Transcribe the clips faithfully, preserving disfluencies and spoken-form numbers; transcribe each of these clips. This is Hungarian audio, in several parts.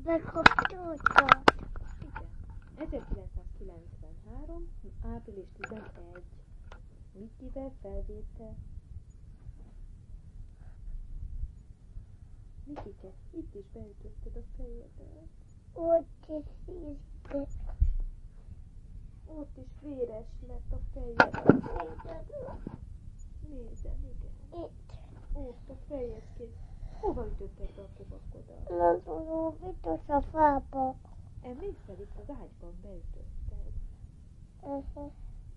Bekapcsoltad. Igen. ezerkilencszázkilencvenhárom. április tizenegy. Mikivel felvétel. Mikike, itt is beütötted a fejedet. Ott is ízte. Ott is véres lett a fejed. Nézem, igen. Itt. Ott a fejedként. Hova ütötted be a kovakodat? Nem tudom, mit a fába. Emlékszel, itt az ágyban beütötted. Uh-huh.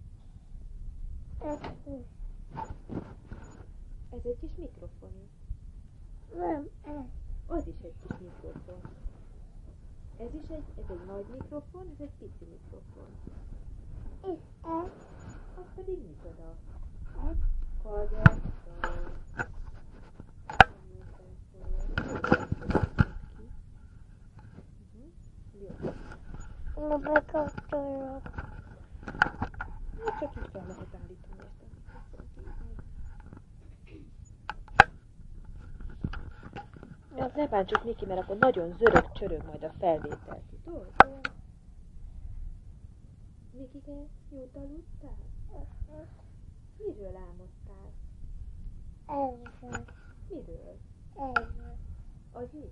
Uh-huh. Ez egy kis mikrofon is. Nem, ez. Az is egy kis mikrofon. Ez is egy, ez egy nagy mikrofon, ez egy pici mikrofon. És ez. Az pedig micsoda? Ez. Kagyasszal. Na, bekapcsolok. Csak itt fel lehet állítani ezt a mikrofont. Ja, ne bántsuk, Miki, mert akkor nagyon zörög csörög majd a felvétel. Tudod? Mikike, jót aludtál? Uh-huh. Miről álmodtál? Erről. Miről? Erről. Az mi?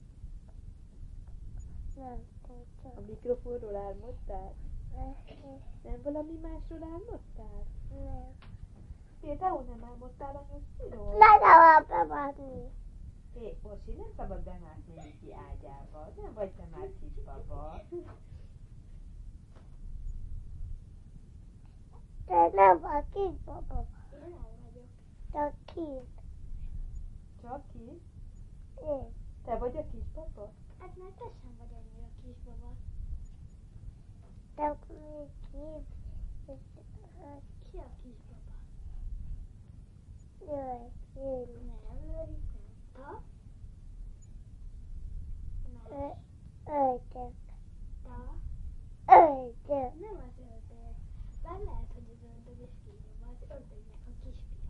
Nem A tudom. mikrofonról álmodtál? Uh-huh. Nem valami másról álmodtál? Nem. Például nem álmodtál a nyugsziról? Ne szabad bemászni. Hé, Orsi, nem szabad bemászni Miki ágyába. Nem vagy te már kisbaba. Te nem vagy kisbaba. Én el vagyok. Csak kis. Csak kis? Én. Te vagy a kisbaba? Hát mert te sem vagy annyira kisbaba. Csak még kis. Ki a kisbaba? Jaj, én. Nem, Lőri, nem. Ta? Nem. Ördög. Ta? Ördög. Nem az ördög. Bár lehet, hogy az ördög is kisbaba. Az ördögnek a kisfia.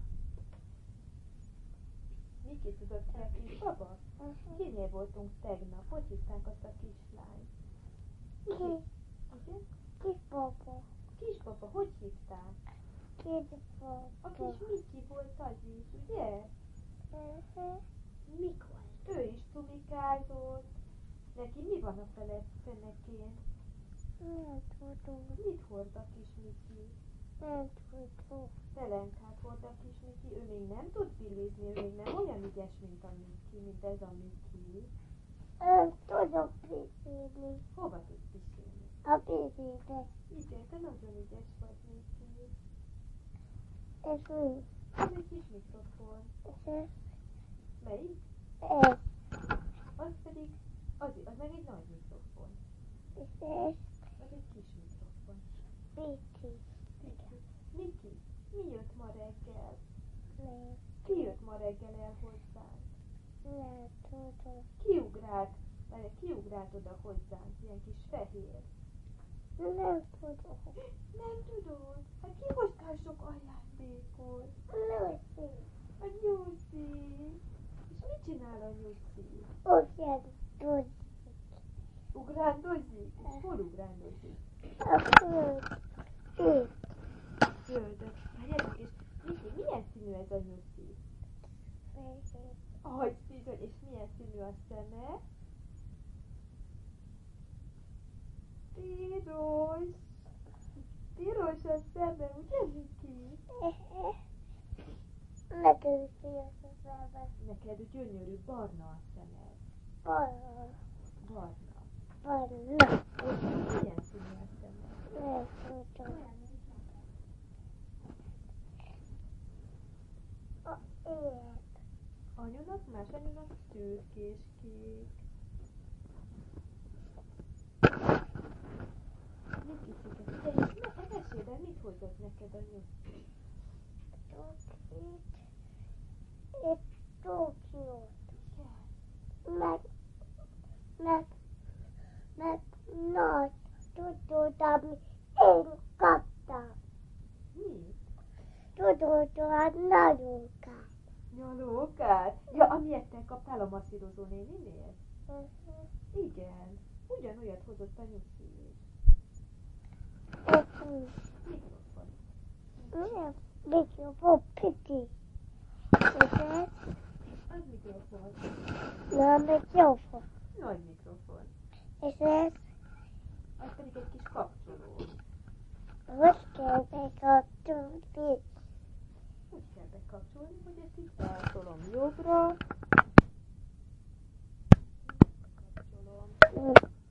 Miki, tudod ki a kisbaba? Uh-huh. Kinél voltunk tegnap? Hogy hívták azt a kislányt? Ki? Igen? Kisbaba. Kisbaba, hogy hívták? Kisbaba. A kis Miki volt az is, ugye? Uh-huh. Mikor? Ő is tumikázott. Neki mi van a fele fenekén? Nem tudom. Mit hord a kis Miki? Nem tudom. Szelenkát hord a kis Miki, ő még nem tud bilizni, ő még nem olyan ügyes, mint a Miki, mint ez a Miki. Nem tudok pisilni. Hova tudsz pisilni? A pisilbe. Igen, te nagyon ügyes vagy, Miki. Ez mi? Ez egy kis mikrofon. Ez. Melyik? Ez. Az pedig, az, az meg egy nagy mikrofon. Ez. Az egy kis mikrofon. Pici. Miki, Miki, mi jött ma reggel? Nem. Ki jött ma reggel el hozzánk? Nem tudom. Kiugrált, várj, kiugrált oda hozzánk, ilyen kis fehér. Nem tudom. Nem tudod? Hát ki hoztál sok ajándékot? Lucy. A Nyuszi. És mit csinál a Nyuszi? Ugyan tudjuk. Ugrándozik? És hol ugrándozik? A föld. Itt. Földön. Várjátok, és Miki, milyen színű ez a Nyuszi? Fehér. Ahogy bizony, és milyen színű a szeme? Piros. Piros a szeme, ugye Miki? Neked is piros a szemed. Neked gyönyörű, barna a szemed. Barna. Barna. Barna. És milyen színű a szemed? Nem tudom. A ilyen. Anyunak, más anyunak szürkés kék. Miki szüket. De és ne, mesélj el, mit hozott neked a Nyuszi? Itt. Itt Tokiót. Igen. Meg, meg, meg nagy tudod, ami én kaptam. Mi? Tudod, a nagyókát. Nyalókát? Ja, amilyet te kaptál a masszírozó néninél? Igen. Ugyanolyat hozott a nyuszi is. Mikrofon. Nem, mikrofon, piti. És ez? Az mikrofon. Nem, mikrofon. Nagy mikrofon. És ez? Az pedig egy kis kapcsoló. Hogy kell bekapcsolni? Úgy kell bekapcsolni, hogy ezt itt eltolom jobbra. Kapcsolom.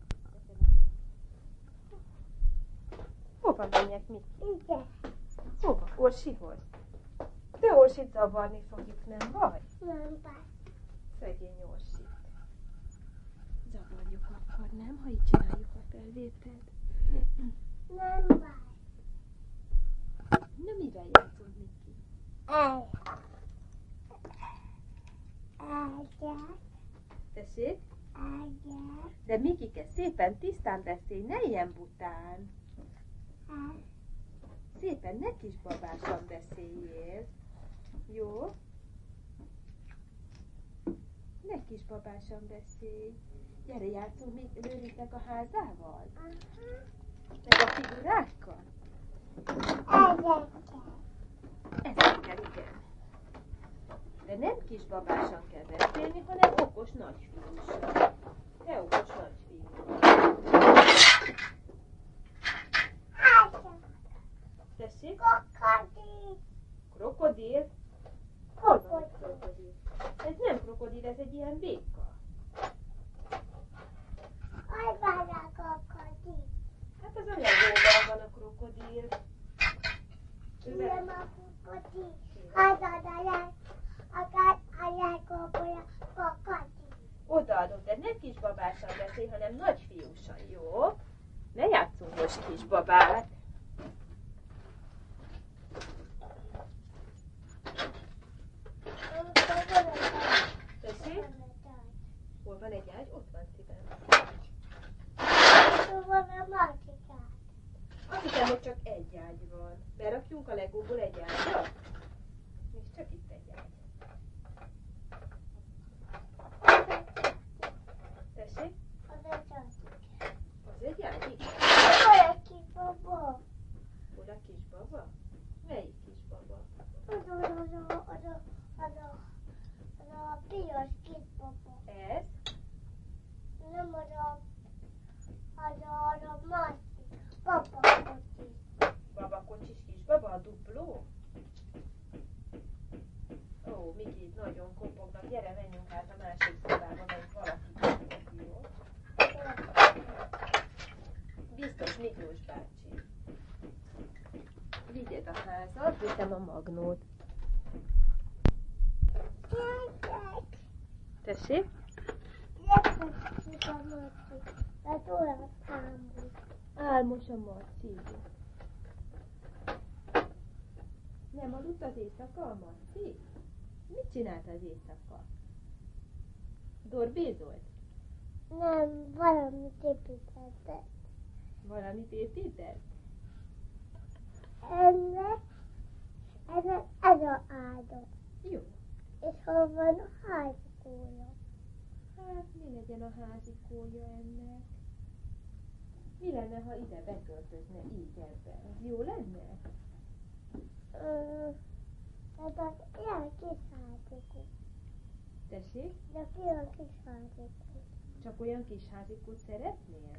Hova menjek, mit? Igen. Hova? Orsihoz? De Orsit zavarni fogjuk, nem baj? Nem baj. Szegény Orsit. Zavarjuk akkor, nem? Ha így csináljuk a felvételt. Nem baj. Na, mivel játszunk, Miki? El. Egyet. Tessék? Egyet. De Mikike, szépen tisztán beszélj, ne ilyen bután. El. Szépen, ne kisbabásan beszéljél. Jó? Ne kisbabásan beszélj. Gyere, játszunk még Lőrinknek a házával? Aha. Meg a figurákkal? Egyet. Ezekkel, igen. De nem kisbabásan kell beszélni, hanem okos nagyfiúsan. Te okos nagyfiú. Tessék? Krokodil. Krokodil? Hol van egy krokodil? Ez nem krokodil, ez egy ilyen béka. Hogy van a krokodil? Hát az anyagóban van a krokodil. Nem a krokodil. Az a leg, akár a legjobb krokodil. Odaadom, de nem kisbabásan beszélj, hanem nagyfiúsan, jó? Ne játszunk most kisbabát. Tessék? Hol van egy ágy? Ott van szívem. Van a másik ágy. Azt hiszem, hogy csak egy ágy van. Berakjunk a legóból egy ágyat? Még csak itt egy ágy. Tessék? Az egy ágy. Az egy ágy? Igen. Olyan kis baba. Hol a kisbaba? Melyik kisbaba? Az a, az a, az a, az a, az a piros kis baba. Ez? Nem az a, az a, az a másik. Papa kocsi. Babakocsis kisbaba, a dupló? Ó, Miki, itt nagyon kopognak. Gyere, menjünk át a másik szobába, mert valaki kopog, jó? Biztos Miklós bácsi. Vigyed a házat, viszem a magnót. Gyertek! Tessék? Gyertek a másik. Ez olyan támult. Álmos a Marci. Nem aludt az éjszaka a Marci? Mit csinált az éjszaka? Dorbézolt? Nem, valamit építettek. Valamit épített? Ennek, ennek ez a áldott. Jó. És hol van a házikója? Hát mi legyen a házikója ennek? Mi lenne, ha ide beköltözne így ebbe? Az jó lenne? Ö, ez az ilyen kis házikó. Tessék? De olyan kis házikó. Csak olyan kis házikót szeretnél?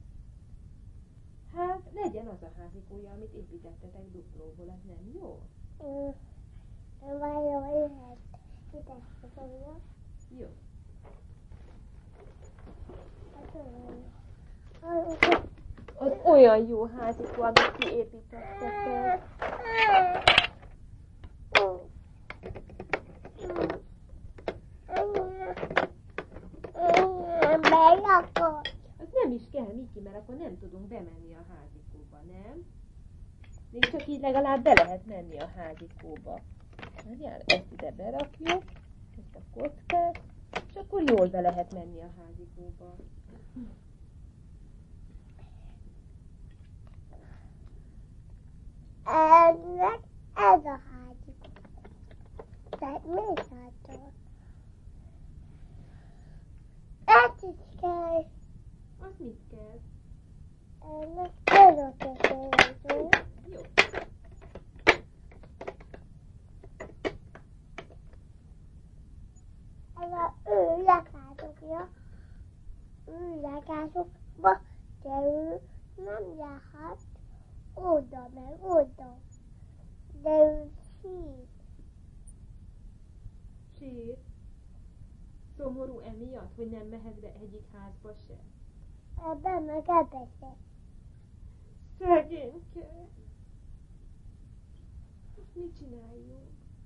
Hát legyen az a házikója, amit építettetek duplóból, az nem jó? Ö, vajon lehet ide fogja? Jó. Hát olyan. Az olyan jó házikó, amit ti építettetek. Berakod. Az nem is kell, Miki, mert akkor nem tudunk bemenni a házikóba, nem? Még csak így legalább be lehet menni a házikóba. Várjál, ezt ide berakjuk, ezt a kockát, és akkor jól be lehet menni a házikóba. Ennek ez a házikó. Tehát mi látod? Ez mit kell? Ennek körülkötőző. Jó. Ez a ő lakásokja. Ő lakásokba, de ő nem járhat oda meg oda. De ő sír. Sír. Szomorú emiatt, hogy nem mehet be egyik házba se. Ebben meg ebbe se. Szegényke. Most mit csináljunk?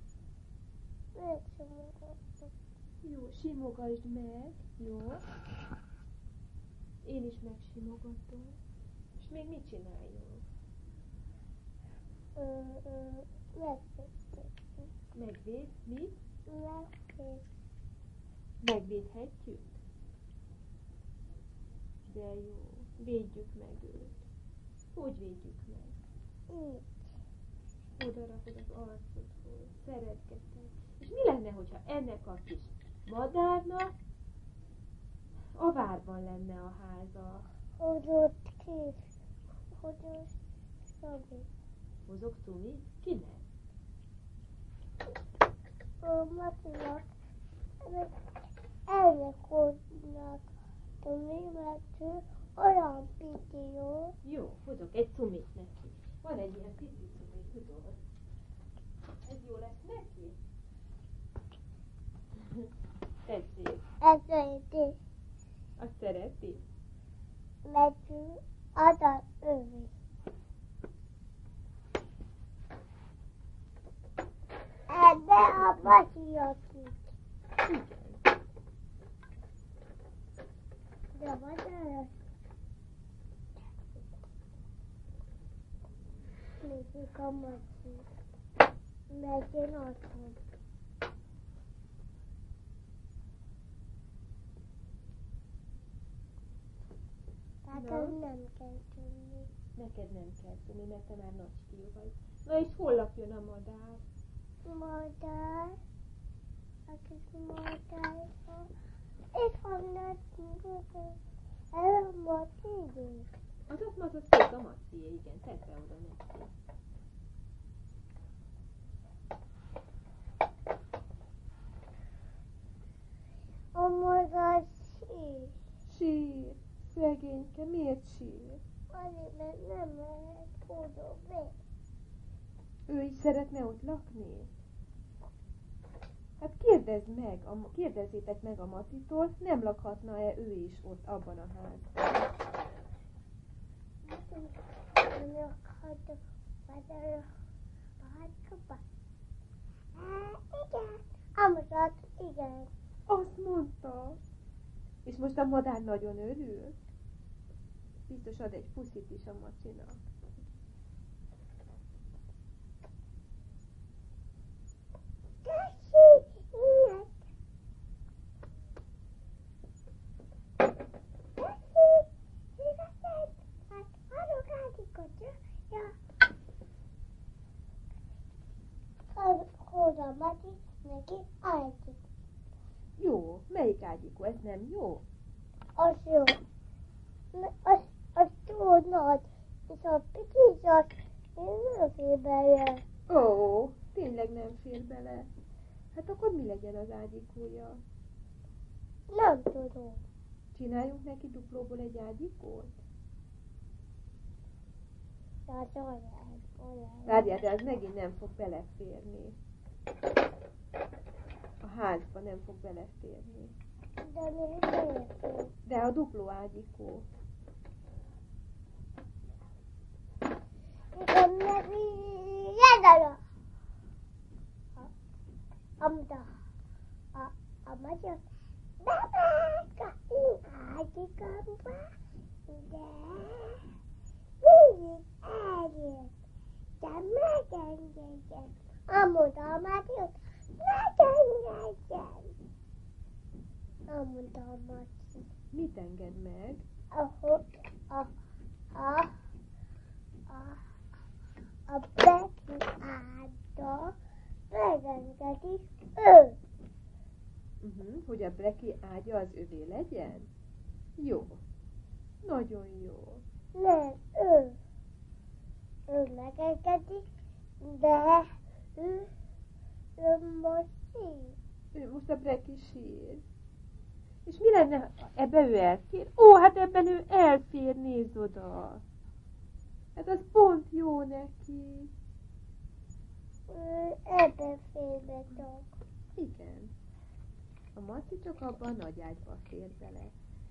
Megsimogatom. Jó, simogasd meg. Jó. Én is megsimogatom. És még mit csináljunk? Ö, ö, megvédjük. Megvéd? Mit? Megvédjük. Megvédhetjük? De jó. Védjük meg őt. Hogy védjük meg? Így. Oda rakod az arcodhoz. Szeretgeted. És mi lenne, hogyha ennek a kis madárnak a várban lenne a háza? Hogy ott kis. Hogy ott Szabi. Hozok Cumit? Kinek? Ö, Matinak. Ennek úrnak. Tumi, mert ő olyan piti jó. Jó, hozok egy Cumit neki. Van egy ilyen pici Cumi, tudod? Ez jó lesz neki? Tessék. Ez szereti. Azt szereti? Mert ő az az övé. Ebbe a Mati akik. Igen. De madár. Nézzük a Mati. Mert én otthon. Tehát Na? ez nem kell tudni. Neked nem kell tudni, mert te már nagy fiú vagy. Na és hol jön a madár? Madár. A kis madár. Itt van nekünk. Ez a Mati. Az ott az a szék a Macié, igen, tedd be oda neki. A madár sír. Sír, szegényke, miért sír? Azért, mert nem lehet oda be. Ő is szeretne ott lakni? Hát kérdezd meg, a, kérdezzétek meg a Matitól, nem lakhatna-e ő is ott abban a házban? Nem lakhatok madár a házba. Igen. Amúgy igen. Azt mondta. És most a madár nagyon örül. Biztos ad egy puszit is a Macinak. Tessék, innen. Tessék, igazán. Hát, adok átikot, ja? Ja. Az oda Mati neki ágyik. Jó, melyik ágyikó? Ez nem jó? Az jó. Az, az túl nagy. És a pici az, én nem fél bele. Ó, tényleg nem fér bele. Hát akkor mi legyen az ágyikója? Nem tudom. Csináljunk neki duplóból egy ágyikót? Tehát olyan, olyan. Várjál, de ez megint nem fog beleférni. A házba nem fog beleférni. De még nem. De a dupló ágyikó. Igen, meg járjára. Amit a, a, a magyar babáka ágyikamba, de mindig eljött, de megengedjen. Amúgy a magyar megengedjen. Amúgy a magyar. Mit enged meg? Ahol a, a, a, a Beki ágyba megengedik ő. Uh-huh, hogy a Breki ágya az övé legyen? Jó. Nagyon jó. Nem, ő. Ő megengedi, de ő, ő most sír. Ő most a Breki sír. És mi lenne, ha ebbe ő elfér? Ó, hát ebben ő elfér, nézd oda. Hát az pont jó neki. Ő ebben félbe tok. Igen. A Maci csak abban a nagy ágyba fér bele.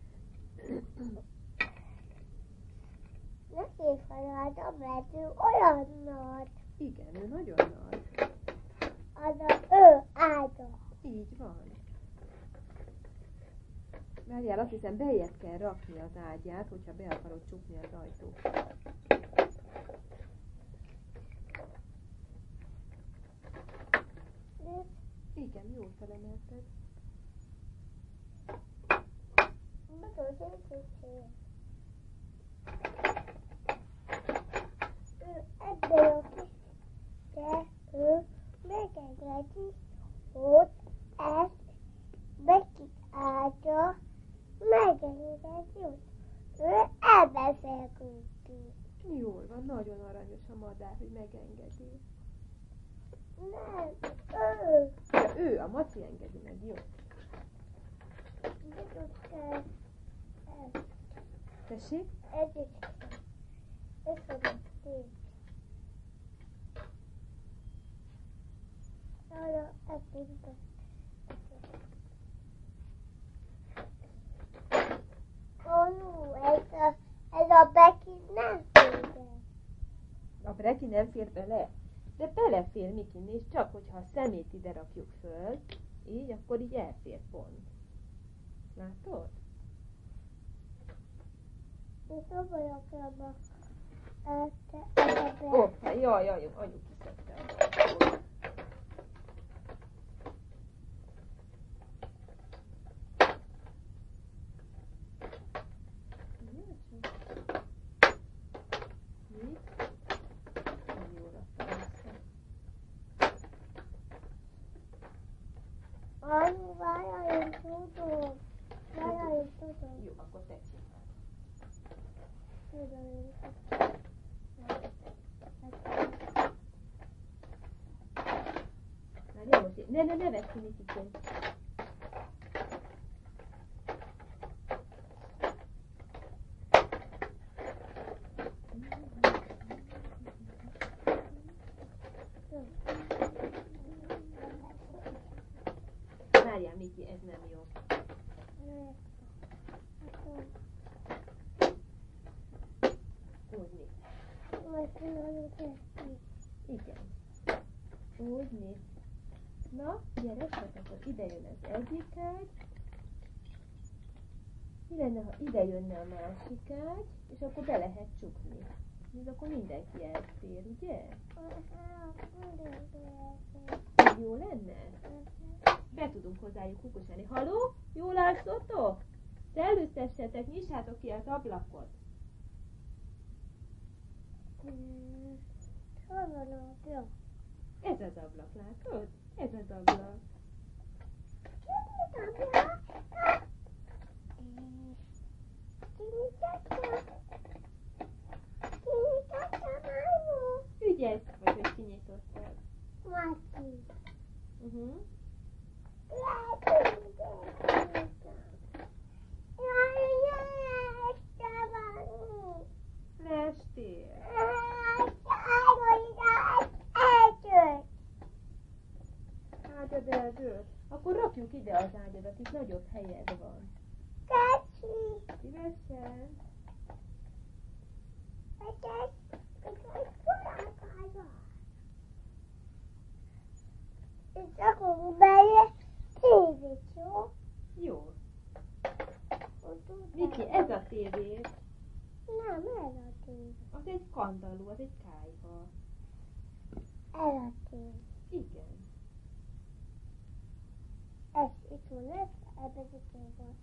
Neki feladom, mert ő olyan nagy. Igen, ő nagyon nagy. Az az ő ágya. Így van. Várjál, azt hiszem beljebb kell rakni az ágyát, hogyha be akarod csukni az ajtót. Igen, jól felemelted. Ő ebben a kis, de ő megengedi, hogy ezt Beki ágya megengedi, hogy ő ebben feküdni. Jól van, nagyon aranyos a madár, hogy megengedi. Nem, ő. De ő, a Maci engedi meg, jó? Tessék? Ez is. Ez fogom tény. Arra, ezt is be. Ó, jó, ez a, ez a Beki nem fér be. A Breki nem fér bele? De belefér, Miki, nézd csak, hogyha a szemét ide rakjuk föl, így, akkor így elfér pont. Látod? És hol vagyok abban? Ezt, Ó, oh, jaj, jaj, anyuk kiszedte. Anyu, várjál, én tudom. Várjál, én tudom. Jó, akkor tetszik. Tudom, én Várjál most, ne, ne, ne vedd ki, Mikikén. Várjál, Miki, ez nem jó. Úgy néz. Igen. Úgy néz. Na, gyere, csak akkor ide jön az egyik ágy. Mi lenne, ha ide jönne a másik ágy, és akkor be lehet csukni. Ez akkor mindenki elfér, ugye? Ez jó lenne? Be tudunk hozzájuk kukusáni. Haló? Jól alszotok? Szellőztessetek, nyissátok ki az ablakot. Hol van a ablak? Ez az ablak, látod? Ez az ablak. Ügyes vagy, hogy kinyitottad. Mati. Uh-huh. Leestél. Ágyad eldőlt. Akkor rakjuk ide az ágyadat, itt nagyobb helyed van. Szívesen. És akkor bele tévét, jó? Jó. Miki, ez a tévé. Nem, ez a tévé. Az egy kandalló, az egy kályha. Ez a tévé. Igen. Ez itt van, ez, ebben a tévé van.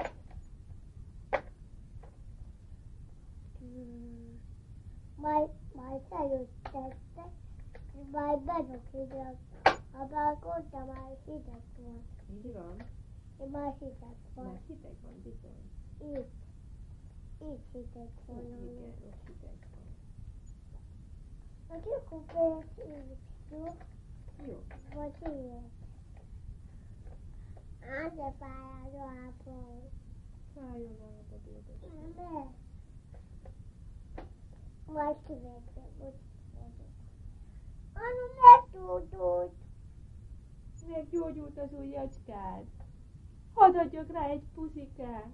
Hmm. Majd, majd feljöttettek, majd bedokidrak a balkont, de már hideg van. Így van. Már hideg van. Már hideg van, bizony. Itt. Így hideg Ó, van. igen, ott hideg van. A gyilkosság így, jó? Jó. Vagy így. Á, de fáj a lábam. Fájjon a lábad, édesem. Nem. Majd kiveszem, hogy vagyok. Anya, meggyógyult. Meggyógyult az ujjacskád. Hadd adjak rá egy puszikát.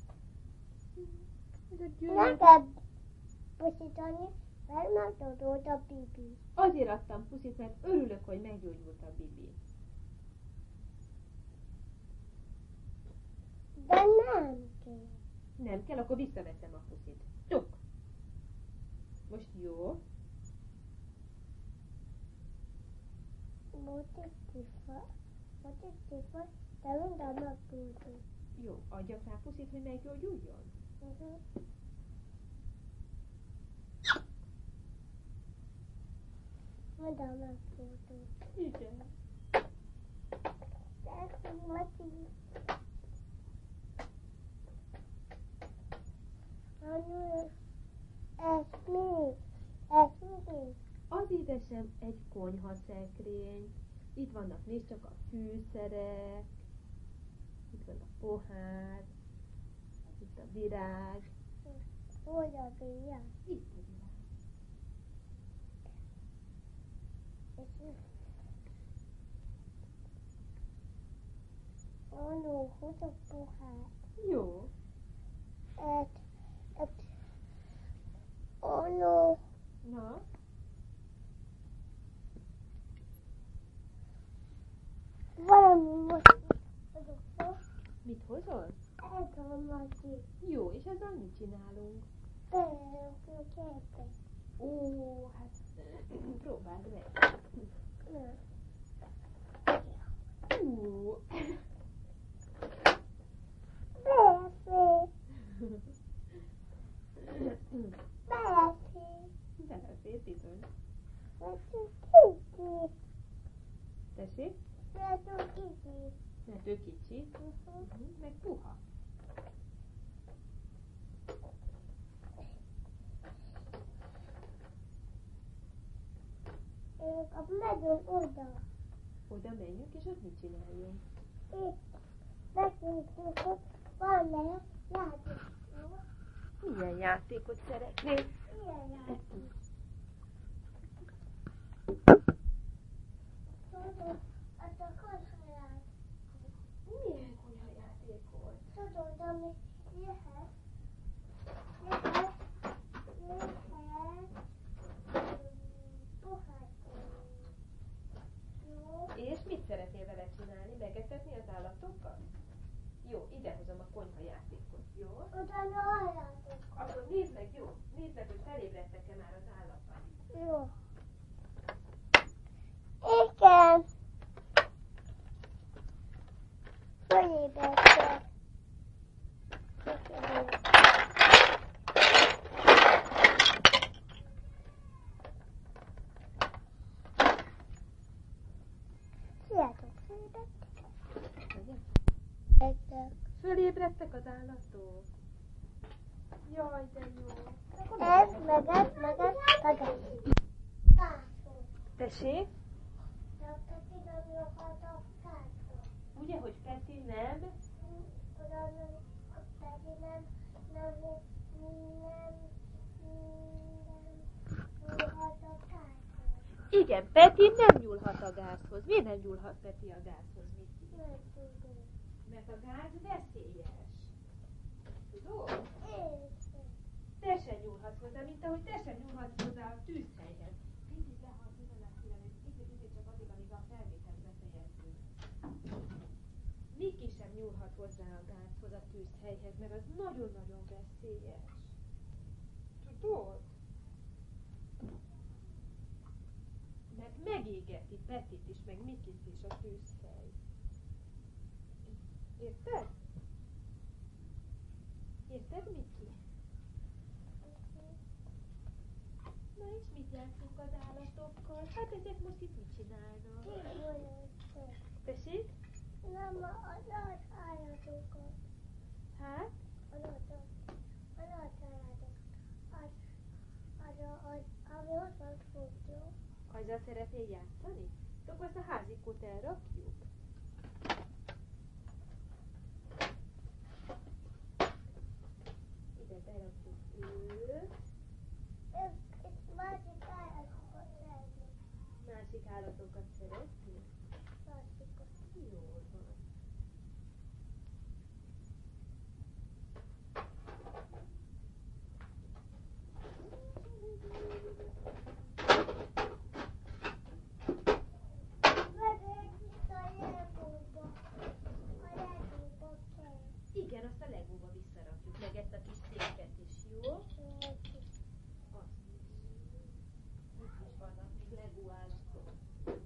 Ez a gyűrűt. Neked puszítani, mert meggyógyult a Bibi. Azért adtam puszit, mert örülök, hogy meggyógyult a Bibi. De nem kell. Nem kell, akkor visszaveszem a puszit. Csuk! Most jó. Volt egy tifa, volt egy tifa, de minden meggyógyult. Jó, adjak rá puszit, hogy meggyógyuljon. Uh-huh. Minden meggyógyult. Igen. De ezt így Matyi. Anya, ez mi? Ez mi? Az édesem egy konyhaszekrény. Itt vannak, nézd csak a fűszerek. Itt van a pohár. Itt a virág. Hogy a bíja? Itt a virág. Anya, hogy a pohár? Jó. Ez, ez, anya, Na? valami most azok, Mit hozol? ez a Matyi. Jó, és ezzel mit csinálunk? Berakjuk ebbe. Ó, hát próbáld meg. Na. Ú. Belefér, belefér, Belefér bizony. vetjük kicsit, Tessék? vetjük kicsit. Mert ő kicsi. Uh-huh. Uh-huh. Meg puha. Ők a megyünk oda. Oda menjünk, és ott mit csináljunk? Itt megnézzük, hogy van-e játék. Milyen játékot szeretnél? Ilyen játék. Tudod, az a konyhaját. Milyen konyhajátékot? Tudod, ami jöhet. Jöhet. Jöhet. Pohár. Jó. És mit szeretnél vele csinálni? Megetetni az állatokat? Jó, idehozom a konyhajátékot, jó? Utána halljátok. Akkor nézd meg, jó? Nézd meg, hogy felébredtek-e már az állataim. Jó. Igen. Fölébredtek. Sziasztok, fölébredtek. Fölébredtek. Fölébredtek az állatok? Jaj, de jó. Ez, meg ez, meg ez, meg ez. Kászol. Tessék? De Peti nem jöhet a kászol. Ugye, hogy Peti nem? Oda nem, a Peti nem, nem, nem, nem, nem jöhet a kászol. Igen, Peti nem nyúlhat a gázhoz. Miért nem nyúlhat Peti a gázhoz, Miki? Nem tudom. Mert a gáz veszélyes. Tudod? Én. Te se nyúlhatsz hozzá, mint ahogy te se nyúlhatsz hozzá a tűzhelyhez. Picit lehalt pillanatnyira, hogy picit, picit csak addig, amíg a felvételt befejeztünk. Miki sem nyúlhat hozzá a gázhoz, a tűzhelyhez, mert az nagyon-nagyon veszélyes. Tudod? Mert megégeti Petit is, meg Mikit is a tűzhely. Érted? Érted, Miki? Na és mit játszunk az állatokkal? Hát ezek most itt mit csinálnak? Kívülöttek. Tessék? Nem a nagy állatokat. Hát? A nagy, a nagy szeretnél játszani? Akkor ezt a házikót elrakjuk. Ide berakjuk őt. Másik állatokat szeretnék. Másik állatokat szeretnél? Másikot. Jól van. Igen, azt a legóba visszarakjuk, meg ezt a kis széket is, jó? Azt is. Itt is vannak még legó állatok.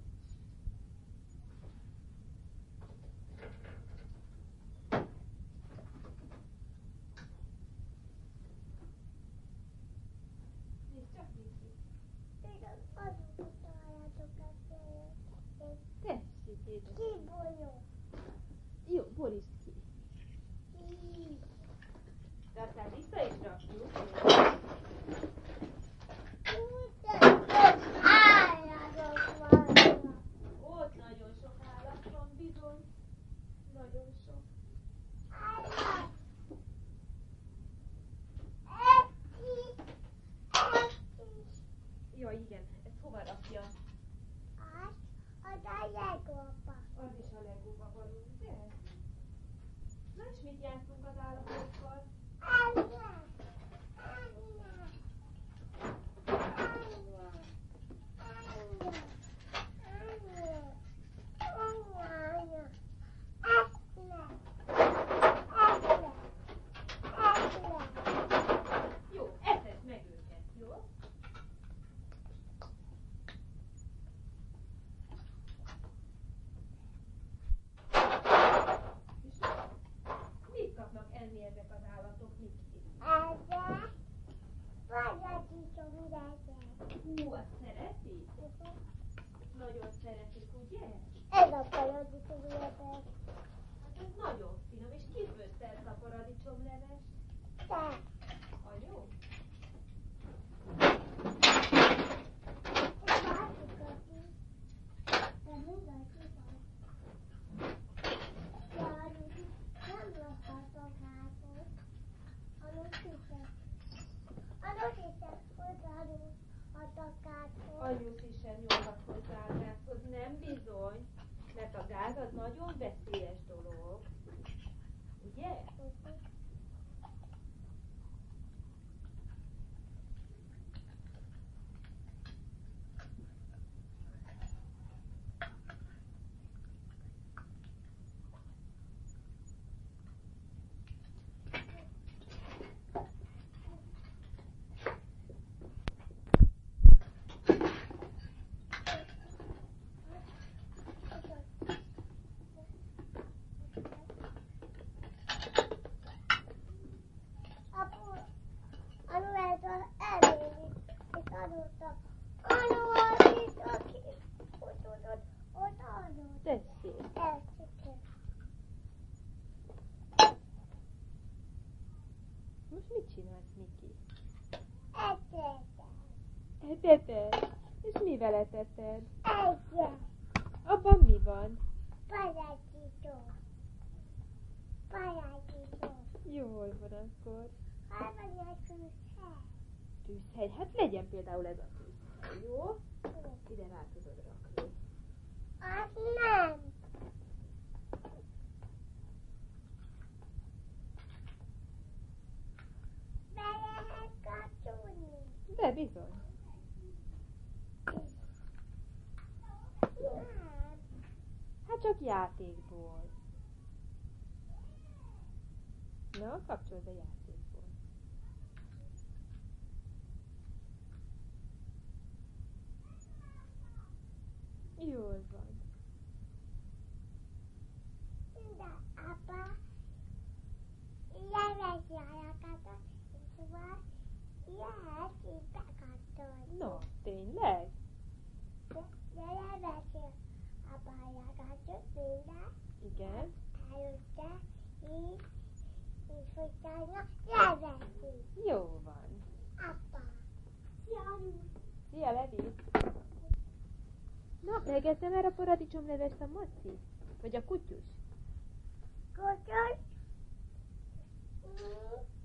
Nézd csak, Miki. Igen, azokat a állatokat szeretnék. Tessék, édes. Ki bolyog? Jó, borítsd ki. Ki? De aztán vissza is rakjuk. Állatok vannak. Ott nagyon sok állat van, bizony. Nagyon sok. Állat. Egy, egy, Jaj, igen, ezt hova rakja? az, az a legóba. Az is a legóba való, ugye? Na és mit játszunk az állatokkal? Állat. Állat. Jó, eszed meg őket, jó? És mit kapnak enni ezek az állatok, Miki? Hú, azt szereti? Nagyon szeretik, ugye? Ez a paradicsom leves. Hát ez nagyon finom, és ki főzte ezt a paradicsomlevest? Te. Anyu? Ez másikat is. De mindenki van. Járni, nem lakhatok hátul. Annak hiszem. Annak hiszem, hogy állunk a takától. Anyusz is sem nyúlhat hozzá a gázhoz, nem bizony, mert a gáz az nagyon veszélyes dolog. Ugye? Apu, anu ez az elméli, és adott anu az is, aki úgy tudod, ott adott. Tessék. Elcsike. Most mit csinálsz, Miki? Egyetlen. Eteted? És mivel eteted? Egyet. Abban mi van? Paradicsom. Paradicsom. Jól van akkor. Harmadik tűzhely. Tűzhely, hát legyen például ez a tűzhely, jó? Ide rá tudod rakni. Az nem. Be lehet kapcsolni. De bizony. Nem. Hát csak játékból. Na, kapcsold be játékból. Jól van. De apa leveszi a rakátot, és van lehet itt bekatolni. No, tényleg? De, de leveszi apa a rakátot minden, Igen. előtte így, és utána leveszi. Jó van. Apa. Jani. Szia, Levi! Megette már a paradicsomlevest a Maci? Vagy a kutyus? Kutyus.